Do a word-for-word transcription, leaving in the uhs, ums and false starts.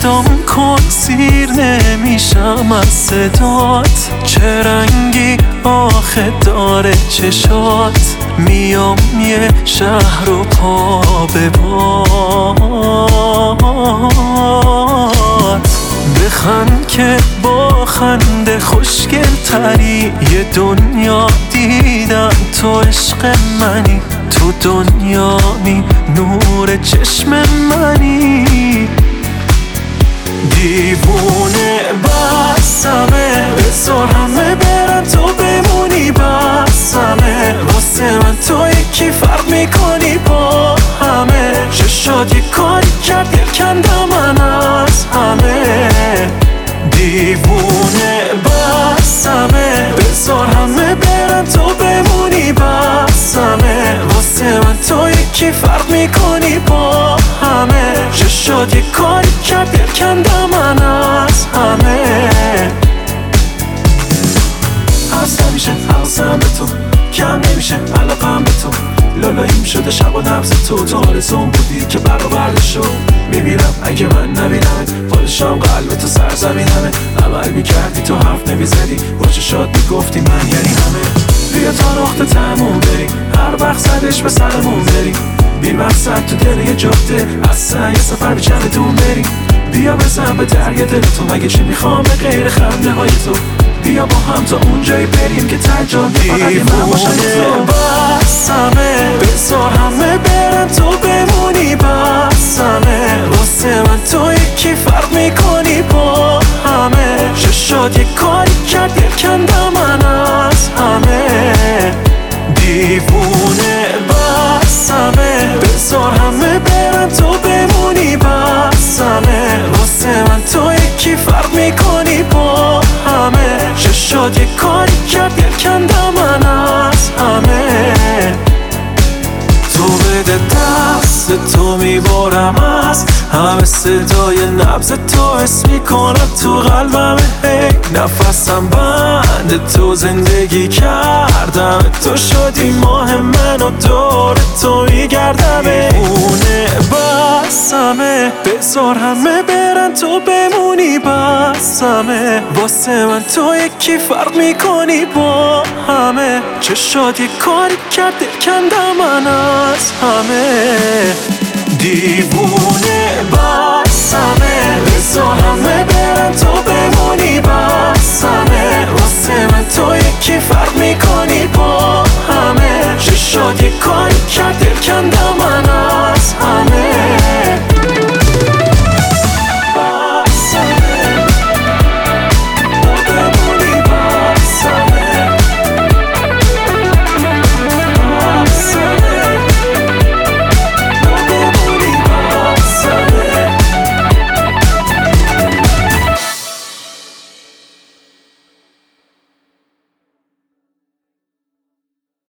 صدام کن سیر نمیشم از صدات، چه رنگی آخه داره چشات، میام یه شهر و پا به پات، بخند که با خنده خوشگل تری، یه دنیا دیدم تو عشق منی، تو دنیایی نور چشم منی، دیوونه بسمه بذار همه برن تو بمونی بسمه، واسه من تو یکی فرق میکنی با همه، چشات یه کاری کرد یه کندم من از همه، دیوونه بسمه بذار همه برن تو بمونی بسمه، واسه من تو یکی فرق میکنی با همه، چشات یه کاری کرد یه کندم من از همه، هست نمیشه حواسم به تو، کم نمیشه علاقم به تو، لالاییم شده شب و نبض تو، تو آرزوم بودی که برآورده شد، میمیرم اگه من نبینمت، پادشام قلب تو سرزمینمه، عمل میکردی تو حرف نمیزدی، با چشات میگفتی من یعنی همه، بیا تا نقطه تموم بریم، هر وقت زدش به سرمون بریم، بی مقصد تو دل یه جفته، اصلا یه سفر به چندتون بریم، بیا بزن به دریا دل تو، مگه چی میخوام به غیر خنده های تو، بیا با هم تا اونجایی بریم که ترجان فقط یه من باشم تو، بسمه بذار همه برن تو بمونی بسمه، واسه من تو یکی فرق میکنی با همه، چشات یه کاری کرد یه کندم من از همه، دیوونه بسمه بذار همه برن تو بمونی بسمه، واسه من تو یکی فرق میکنی با همه، چشات یه کاری کرد یه کندم من از همه، تو بده دست تو میبارم از همه، صدای نبض تو حس میکنم تو قلبم، هی نفسم بند تو زندگی کردم، تو شدی ماه من و دور تو میگردم، اونه بسمه بذار همه برن تو بمونی بسمه، واسه من تو یکی فرق میکنی با همه، چشات یه کاری کرده کندم من از همه، دیوونه بسمه بذار همه برن تو بمونی بسمه، واسه من تو یکی فرق میکنی با همه، چشات یه کاری کرده کندم